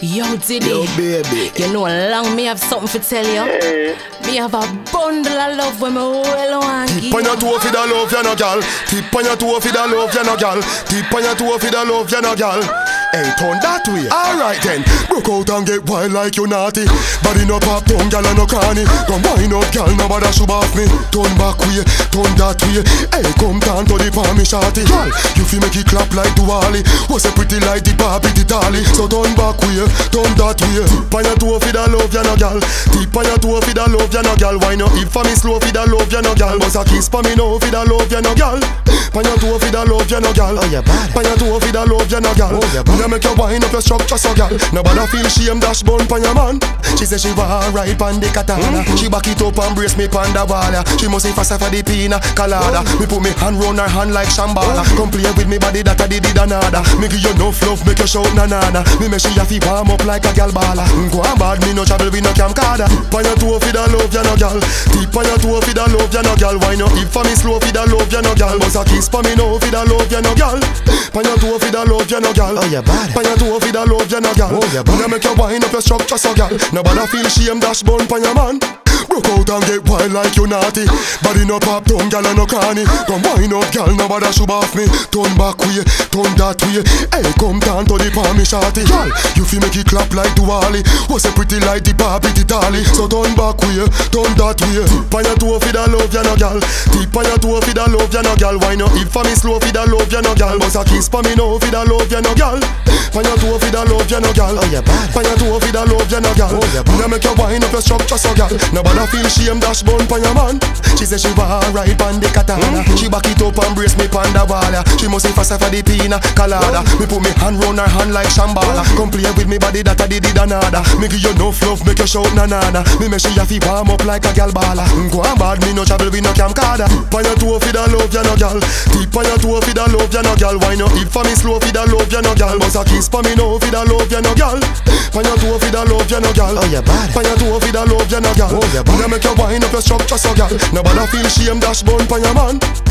Yo, Diddy. Yo, baby. You know, long me have something to tell you. Me have a bundle of love when me well on. Tip on your toe for the love, you no gal. Tip on your toe for the love, you no gal. Tip on your toe for the love, you no gal. Hey, turn that way. Alright then. Broke out and get wild like you naughty. Body no pop down, gal and no cranny. Come wind up, gal, nobody should off me. Turn back way, turn that way. Hey, come down to the palm, me shawty. Gal, you feel make it clap like Duali. Was a pretty like the Barbie, the Dolly. So turn back way, turn that way. Tip on your toe for the love, you no gal. Tip on your toe for the love, you no gal. Why no if for me slow for the love, you no gal. Bust a kiss for me now for the love, you no gal. On your toe for the love, you no gal. Oh, you bad. On your toe for the love, you no gal. Oh, you bad. Make you wind up your structure so gal. Nobody feel shame dash bun pon your man. She say she want ride pon the katana. She back it up and brace me pon the wall. She must say faster for the pina colada. Me put me hand round her hand like Shambhala. Come play with me body that I did another. Me give you enough love, make you shout na na na. Me make she have to warm up like a gal bala. Go on bad, me no travel with no camcorder. Tip on your toe for the love, you no gal. Tip on your toe for the love, you no gal. Why no if for me slow for the love, you no gal. Bust a kiss for me now for the love, you no gal. On your toe for the love, you no gal. Oh, you bad. On your toe for the love, you no gal. Oh, you bad. Me make you wind up your structure so gal. Nobody feel shame dash bun pon your man. Broke out and get wild like you naughty. Body no pop down, gal and no cranny. Come wind up, gal, nobody should off me. Turn back way, turn that way. Hey, come down to the palm, me shawty. Gal, you feel make it clap like Duali. Was a pretty like the Barbie, the Dolly. So turn back way, turn that way. Tip on your toe for the love, you no gal. Tip on your toe for the love, you no gal. Why no if for me slow for the love, you no gal. Bust a kiss for me now for the love, you no gal. On your toe for the love, you no gal. Oh, you bad. On your toe for the love, you no gal. Oh, you bad. Me make you wind up your structure so gal. Nobody feel shame dash bun pon your man. She say she want ride pon the katana. She back it up and brace me pon the wall. She must say faster for the pina colada. Me put me hand round her hand like Shambhala. Come play with me body that I did another. Me give you enough love, make you shout na na na. Me make she have to warm up like a gal bala. Go on bad, me no travel with no camcorder. Tip on your toe for the love, you no gal. Tip on your toe for the love, you no gal. Why no if for me slow for the love, you no gal. Bust a kiss for me now for the love, you no gal. On your toe for the love, you no gal. Oh, you bad. On your toe for the love, you no gal. Oh, you bad. Me make you wind up your structure so gal. Nobody feel shame dash bun pon your man.